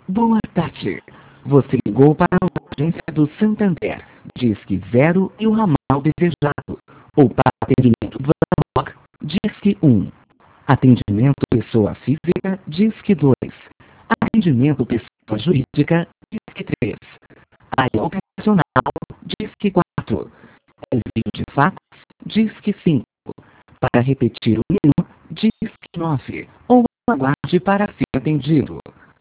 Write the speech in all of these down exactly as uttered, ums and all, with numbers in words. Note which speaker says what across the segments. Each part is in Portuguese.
Speaker 1: Boa tarde. Você ligou para a agência do Santander, Disque Zero e o ramal desejado. Ou para atendimento Vanlock, Disque um. Atendimento pessoa física, Disque dois. Atendimento pessoa jurídica, Disque três. Área operacional, Disque quatro. Envio de fax, Disque cinco. Para repetir o menu, Disque nove. Ou aguarde para ser atendido.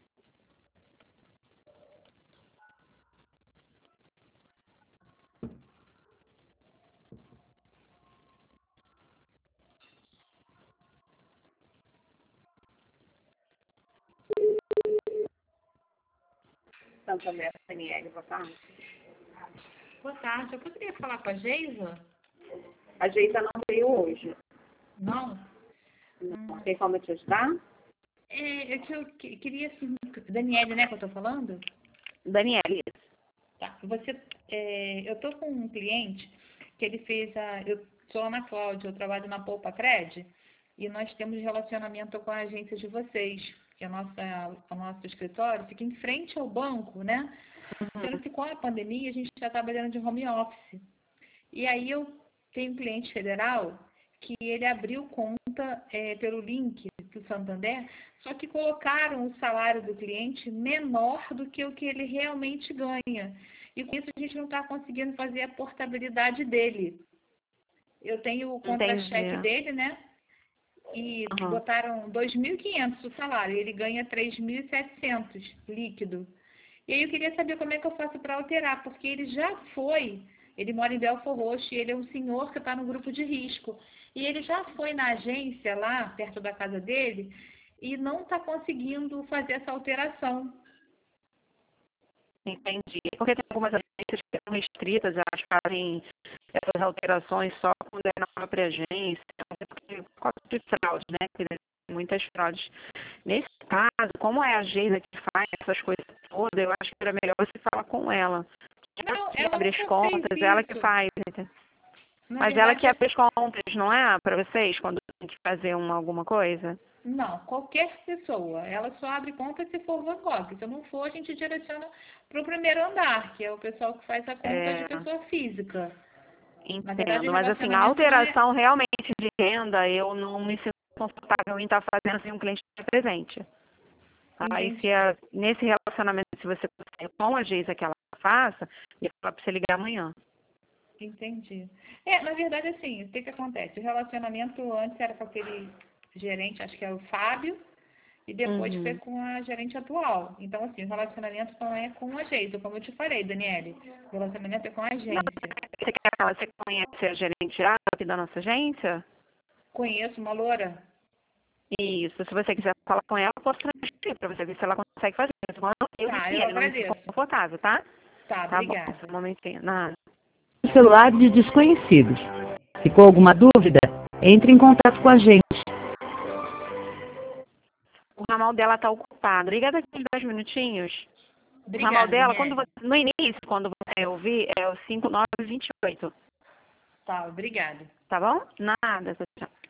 Speaker 2: Santander, Daniele, boa tarde.
Speaker 3: Boa tarde, eu poderia falar com a Geisa?
Speaker 2: A Geisa não veio hoje.
Speaker 3: Não?
Speaker 2: Não tem como te ajudar?
Speaker 3: É, é que eu que- queria, assim, Daniele, né, que eu tô falando?
Speaker 2: Daniele.
Speaker 3: Tá, você, é, eu tô com um cliente que ele fez a, eu sou Ana Cláudia, eu trabalho na Poupa Cred, e nós temos relacionamento com a agência de vocês, que é a nossa, o nosso escritório fica em frente ao banco, né? Sendo que com a pandemia a gente está trabalhando de home office. E aí eu tenho um cliente federal que ele abriu conta é, pelo link do Santander, só que colocaram o salário do cliente menor do que o que ele realmente ganha. E com isso a gente não está conseguindo fazer a portabilidade dele. Eu tenho o contra-cheque
Speaker 2: Entendi.
Speaker 3: dele, né? E
Speaker 2: Uhum.
Speaker 3: botaram dois mil e quinhentos o salário, e ele ganha três mil e setecentos líquido. E aí eu queria saber como é que eu faço para alterar, porque ele já foi, ele mora em Belfort Roxo, e ele é um senhor que está no grupo de risco. E ele já foi na agência lá, perto da casa dele, e não está conseguindo fazer essa alteração.
Speaker 2: Entendi. Porque tem algumas agências que são restritas, elas fazem essas alterações só quando é na própria agência, porque por causa de fraude, né? Porque tem muitas fraudes. Nesse caso, como é a Geisa que faz essas coisas todas, eu acho que era melhor você falar com ela. Ela
Speaker 3: Não,
Speaker 2: que
Speaker 3: ela
Speaker 2: abre as
Speaker 3: nunca fez
Speaker 2: contas, ela que
Speaker 3: isso.
Speaker 2: faz, entendeu?
Speaker 3: Na
Speaker 2: Mas ela que
Speaker 3: verdade,
Speaker 2: abre as contas, não é? Para vocês, quando tem que fazer uma, alguma coisa?
Speaker 3: não, qualquer pessoa. Ela só abre conta se for Van Gogh. Se não for, a gente direciona para o primeiro andar, que é o pessoal que faz a conta de
Speaker 2: É,
Speaker 3: pessoa física. Na verdade, o
Speaker 2: entendo. Mas assim, a
Speaker 3: relacionamento não é...
Speaker 2: alteração realmente de renda, eu não me sinto confortável em estar fazendo sem um cliente estar presente. Aí,
Speaker 3: Entendi.
Speaker 2: se a, nesse relacionamento, se você consegue com a Geisa que ela faça, eu vou falar para você ligar amanhã.
Speaker 3: Entendi. É, na verdade, assim, o que que acontece? O relacionamento antes era com aquele gerente, acho que é o Fábio, e depois foi
Speaker 2: Uhum.
Speaker 3: com a gerente atual. Então, assim, o relacionamento não é com a agência, como eu te falei, Daniele. O relacionamento é com a
Speaker 2: Não,
Speaker 3: agência.
Speaker 2: você quer falar, você conhece a gerente já aqui da nossa agência?
Speaker 3: Conheço uma loura?
Speaker 2: Isso, se você quiser falar com ela, eu posso transferir para você ver se ela consegue fazer. Mas eu não
Speaker 3: Tá, eu
Speaker 2: quero, não me sinto
Speaker 3: agradeço.
Speaker 2: confortável, tá?
Speaker 3: Tá,
Speaker 2: Tá bom,
Speaker 3: obrigada.
Speaker 2: só um momentinho. Nada.
Speaker 1: Celular de desconhecidos. Ficou alguma dúvida? Entre em contato com a gente.
Speaker 2: O ramal dela tá ocupado. Liga daqui uns dois minutinhos. O ramal
Speaker 3: Obrigada,
Speaker 2: dela, quando
Speaker 3: Daniele.
Speaker 2: você, no início, quando você ouvir, é o cinco nove dois oito.
Speaker 3: Tá, obrigada.
Speaker 2: Tá bom? Nada, tchau.